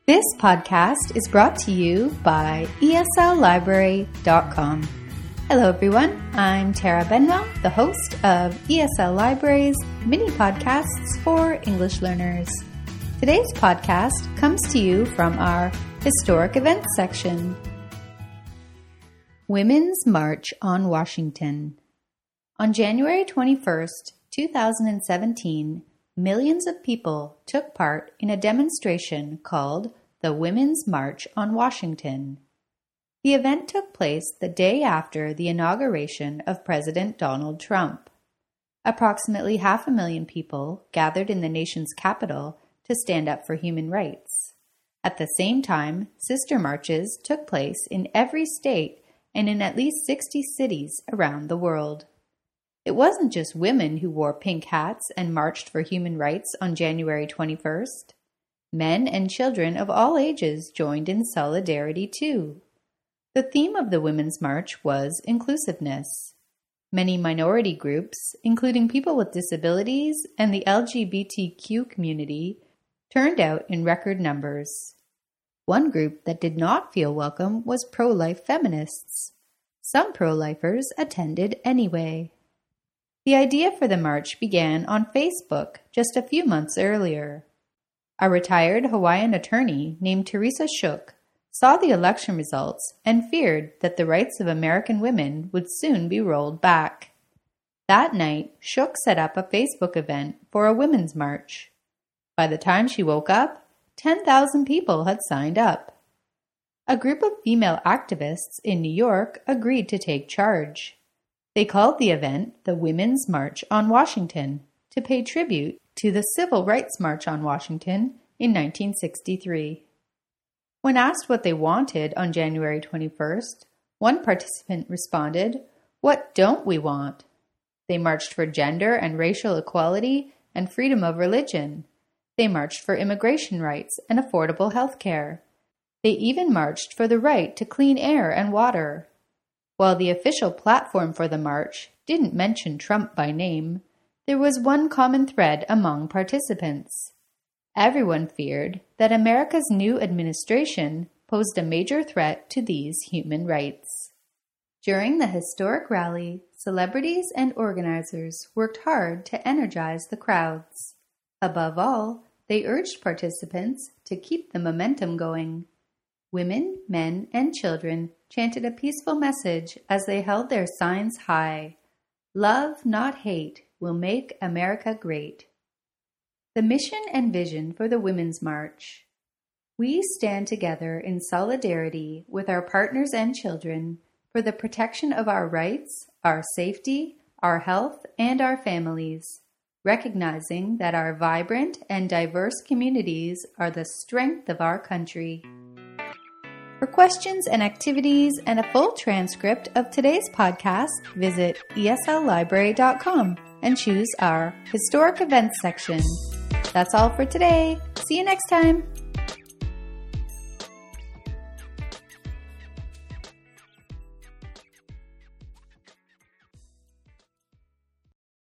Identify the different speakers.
Speaker 1: This podcast is brought to you by ESLlibrary.com. Hello everyone, I'm Tara Benwell, the host of ESL Library's mini podcasts for English learners. Today's podcast comes to you from our Historic Events section. Women's March on Washington. On January 21st, 2017, millions of people took part in a demonstration called the Women's March on Washington. The event took place the day after the inauguration of President Donald Trump. Approximately 500,000 people gathered in the nation's capital to stand up for human rights. At the same time, sister marches took place in every state and in at least 60 cities around the world. It wasn't just women who wore pink hats and marched for human rights on January 21st. Men and children of all ages joined in solidarity too. The theme of the Women's March was inclusiveness. Many minority groups, including people with disabilities and the LGBTQ community, turned out in record numbers. One group that did not feel welcome was pro-life feminists. Some pro-lifers attended anyway. The idea for the march began on Facebook just a few months earlier. A retired Hawaiian attorney named Teresa Shook saw the election results and feared that the rights of American women would soon be rolled back. That night, Shook set up a Facebook event for a women's march. By the time she woke up, 10,000 people had signed up. A group of female activists in New York agreed to take charge. They called the event the Women's March on Washington to pay tribute to the Civil Rights March on Washington in 1963. When asked what they wanted on January 21st, one participant responded, "What don't we want?" They marched for gender and racial equality and freedom of religion. They marched for immigration rights and affordable health care. They even marched for the right to clean air and water. While the official platform for the march didn't mention Trump by name, there was one common thread among participants. Everyone feared that America's new administration posed a major threat to these human rights. During the historic rally, celebrities and organizers worked hard to energize the crowds. Above all, they urged participants to keep the momentum going. Women, men, and children chanted a peaceful message as they held their signs high. "Love, not hate, will make America great." The mission and vision for the Women's March. We stand together in solidarity with our partners and children for the protection of our rights, our safety, our health, and our families, recognizing that our vibrant and diverse communities are the strength of our country. For questions and activities and a full transcript of today's podcast, visit ESLlibrary.com and choose our Historic Events section. That's all for today. See you next time.